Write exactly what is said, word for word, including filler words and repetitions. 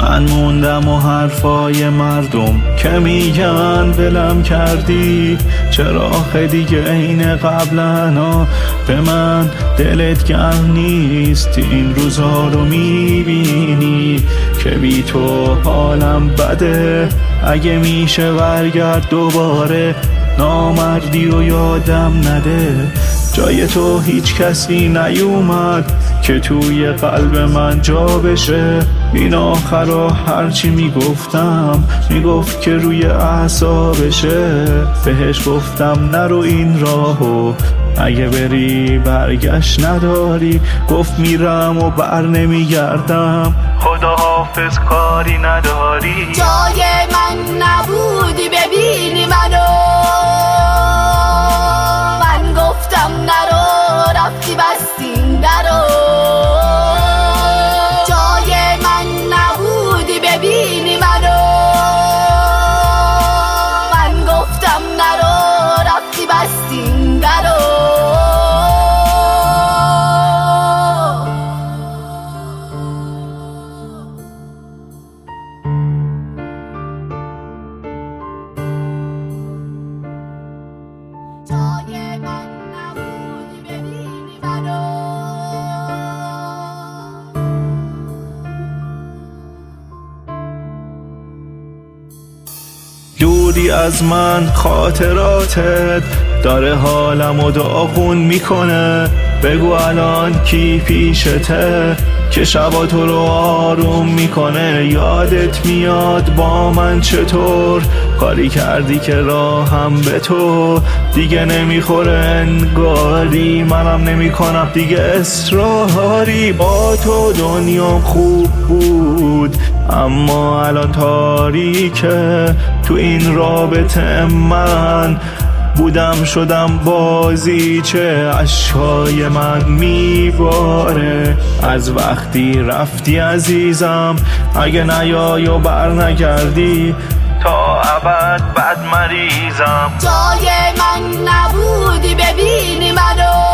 من موندم و حرفای مردم که میگن ولم کردی، چرا دیگه عین قبلنا به من دلت گرم نیست؟ این روزا رو میبینی که بی تو حالم بده، اگه میشه برگرد دوباره، نامردی و یادم نده. جای تو هیچ کسی نیومد که توی قلب من جا بشه. این آخرا هرچی میگفتم میگفت که روی اعصابشه. بهش گفتم نرو این راهو، اگه بری برگشت نداری. گفت میرم و بر نمیگردم، خدا حافظ کاری نداری. جای من نبودی ببینی منو، من گفتم نرو رفتی بستین درو. جای من نبودی ببینی منو، من گفتم نرو رفتی بستین درو. جای من نبودی ببینی منو. دوری از من خاطراتت داره حالمو داغون میکنه. بگو الان کی پیشته که شبا تو رو آروم میکنه. یادت میاد با من چطور کاری کردی که راهم به تو دیگه نمیخوره انگاری. منم نمیکنم دیگه اصراری. با تو دنیام خوب بود اما الان تاریکه. تو این رابطه من بودم شدم بازی چه. اشکای من میباره از وقتی رفتی عزیزم. اگه نیای و بر نگردی تا ابد بد مریضم. جای من نبودی ببینی منو،